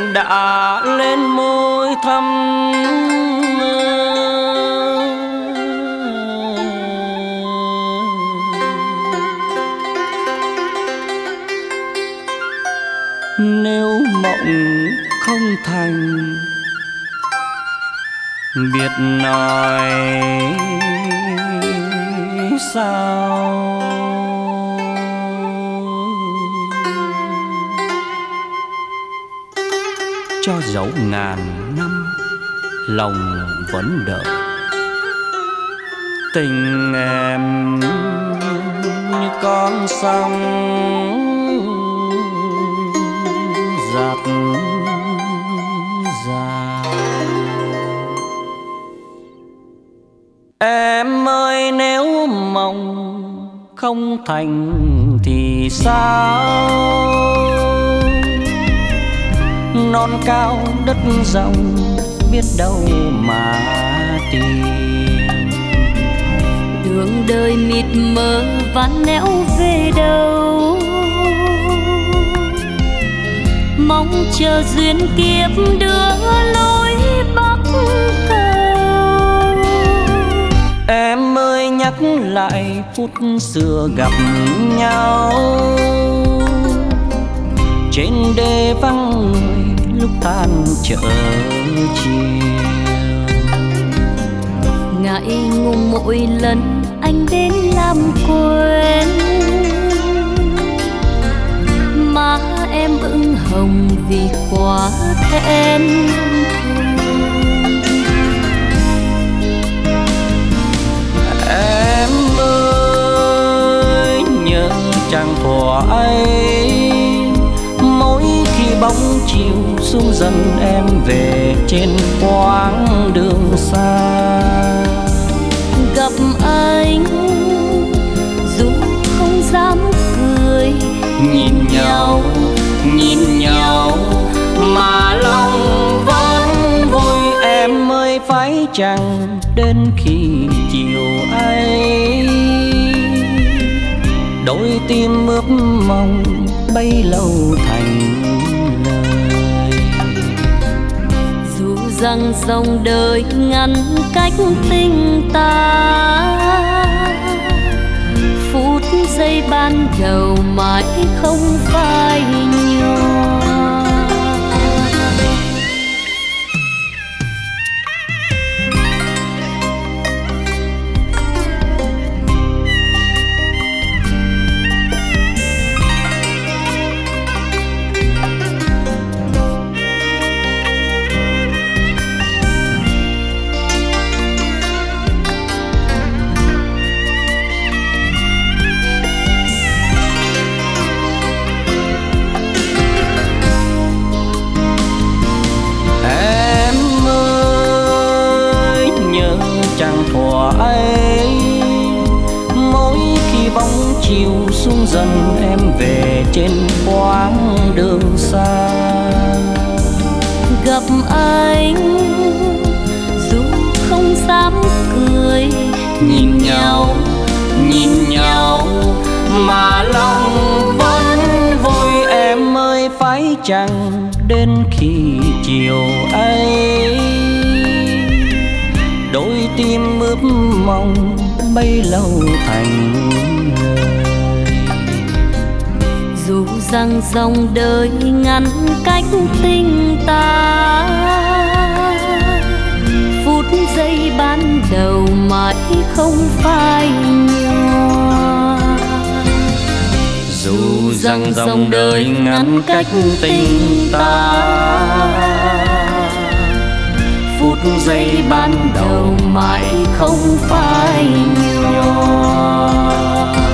đã lên môi thăm. Nếu mộng không thành biết nói sao. Cho dẫu ngàn năm lòng vẫn đợi tình em như con sông dạt dài. Em ơi nếu mộng không thành thì sao? Non cao đất rộng biết đâu mà tìm. Đường đời mịt mờ ván nẻo về đâu, mong chờ duyên kiếp đưa lối bắc cầu. Em ơi nhắc lại phút xưa gặp nhau, trên đê vắng người lúc tan chợ chiều. Ngại ngùng mỗi lần anh đến làm quên, má em ửng hồng vì quá thẹn thùng. Em ơi nhớ chàng thuở ấy, mỗi khi bóng chiều xuống dần em về trên quãng đường xa. Gặp anh dù không dám cười, nhìn nhau mà lòng vẫn vui. Em ơi phải chăng đến khi chiều ấy đôi tim ướp mong bấy lâu thành lời. Dù rằng dòng đời ngăn cách tình ta, phút giây ban đầu mãi không phai nhòa. Chiều xuống dần em về trên quãng đường xa. Gặp anh dù không dám cười, nhìn nhau mà lòng vẫn vui. Em ơi phải chăng đến khi chiều ấy đôi tim ướp mong bấy lâu thành lời. Dù rằng dòng đời ngăn cách tình ta, phút giây ban đầu mãi không phai nhòa. Dù rằng dòng đời ngăn cách tình ta, phút giây ban đầu mãi không phai nhòa.